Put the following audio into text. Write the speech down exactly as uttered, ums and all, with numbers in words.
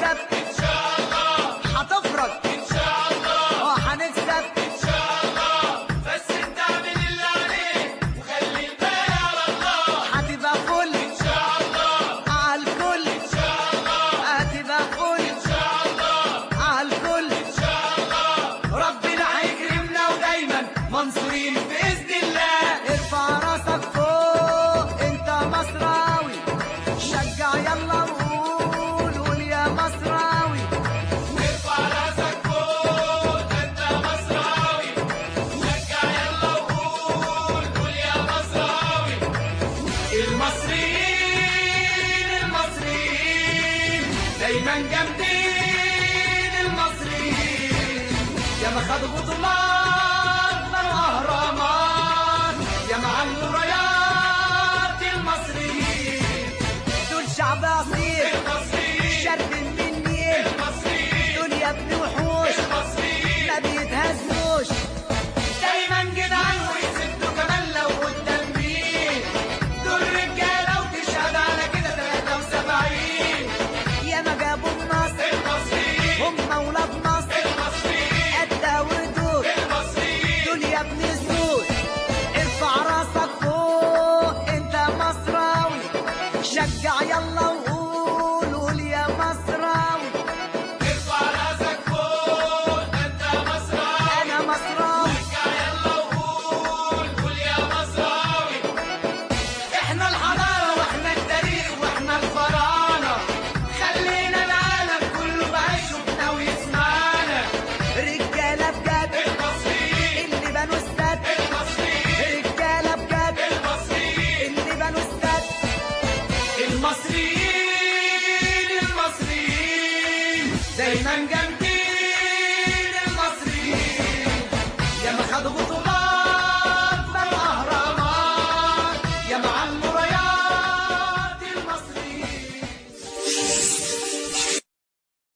هنكسب إن شاء الله، هتفرج إن شاء الله، اه هنكسب إن شاء الله. بس أنت اعمل اللي عليك وخلي الباقي على الله. هتبقى فل إن شاء الله، على الكل إن شاء الله، هتبقى فل إن شاء الله، على الكل إن شاء الله. ربنا هيكرمنا ودايما منصورين بإذن الله. ارفع راسك فوق انت مصراوي شجع يلا وقول قول يا مصراوي ارفع راسك فوق ده انت مصراوي، شجع يلا وقول قول يا مصراوي. المصريين المصريين دايما جامدين، المصريين يا ما خدوا بطولات واهرامات، يا ما علوا رايات. المصريين دول شعب اصيل المصريين شرب من النيل المصريين دول يا ابن وحوش المصريين ما بيتهزوش دايما جدعان ويسدوا كمان لو قدام مين. دول رجاله وتشهد على كده تلاتة وسبعين. يا ما جابوا النصر المصريين هم ولاد مصر المصريين قد ودود المصريين دول يا ابن السود ارفع راسك فوق انت مصراوي شجع يلا وقول قول يا مصراوي ارفع راسك فوق ده انت مصراوي، انا مصراوي شجع يلا وقول قول يا مصراوي. احنا الحضاره واحنا التاريخ واحنا الفراعنه، خلينا العالم كله بعيشنا ويسمعنا. رجاله بجد المصريين اللي بنوا السد المصريين رجاله بجد المصريين اللي بنوا السد المصريين المصريين دايما جنب